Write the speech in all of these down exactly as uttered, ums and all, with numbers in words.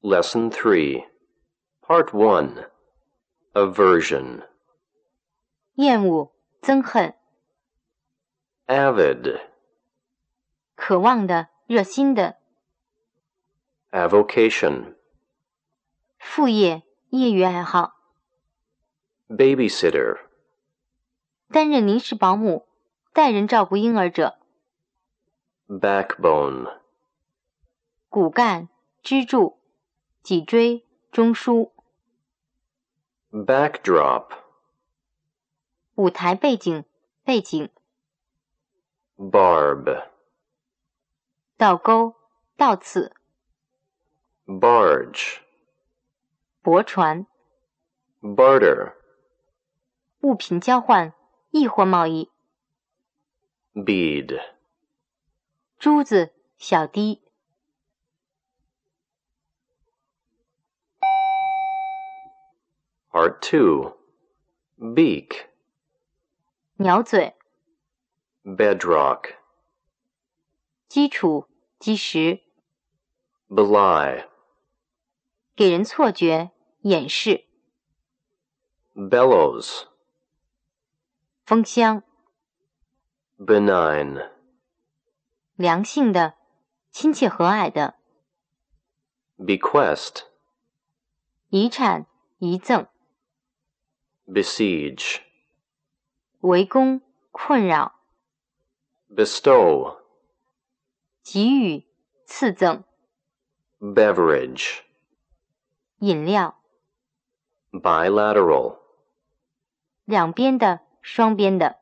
Lesson three, Part one, Aversion. 厌恶、憎恨、 Avid, 渴望的、热心的、 Avocation, 副业、业余爱好、 Babysitter, 担任临时保姆、代人照顾婴儿者、 Backbone, 骨干、支柱、脊椎、中枢、 Backdrop, 舞台背景、背景、 Barb, 倒钩、倒刺、 Barge, 驳船、 Barter, 物品交换、易货贸易、 Bead. 珠子、小滴、 Part two, Beak, 鸟嘴、 Bedrock, 基础、基石、 Belie, 给人错觉、掩饰、 Bellows, 风箱、 Benign, 良性的、亲切和蔼的、 Bequest, 遗产、遗赠、 Besiege, 围攻、困扰、 Bestow, 给予、赐赠、 Beverage, 饮料、 Bilateral. 两边的、双边的、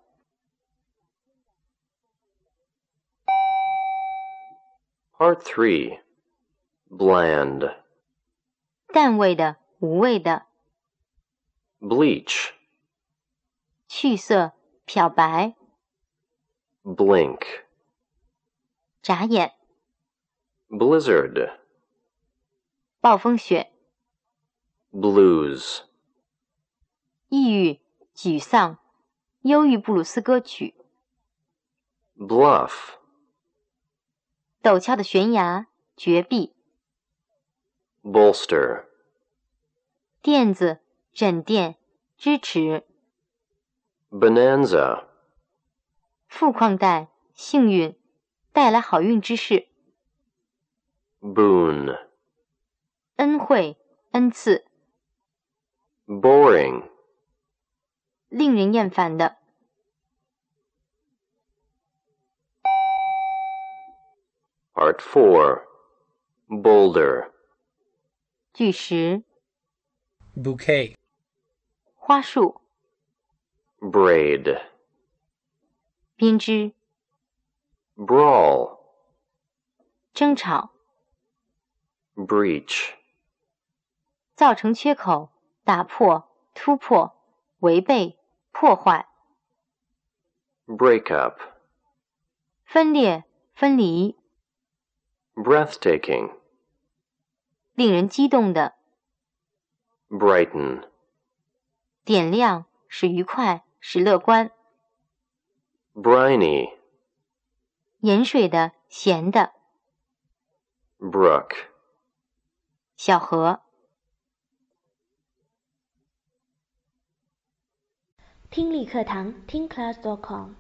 Part three, Bland, 淡味的、无味的、 Bleach, 去色、漂白、 Blink, 眨眼、 Blizzard, 暴风雪、 Blues, 抑郁、沮丧、忧郁布鲁斯歌曲、 Bluff, 陡峭的悬崖、绝壁、 Bolster, 垫子、枕垫、支持、 Bonanza, 富矿带、幸运、带来好运之事、 Boon, 恩惠、恩赐、 Boring, 令人厌烦的、 Part four, Boulder, 巨石、 Bouquet, 花束、 Braid, 编织、 Brawl, 争吵、 Breach, 造成缺口、打破、突破、违背、破坏、 Break up, 分裂、分离、 Breathtaking, 令人激动的、 Brighten, 点亮、使愉快、使乐观、 Briny, 盐水的、咸的、 Brook. 小河。 听力课堂听 class dot com